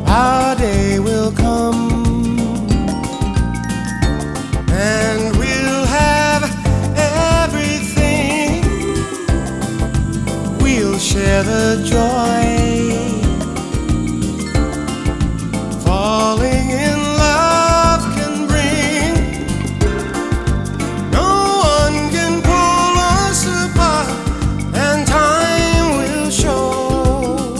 our day will come, and we'll have everything. We'll share the joy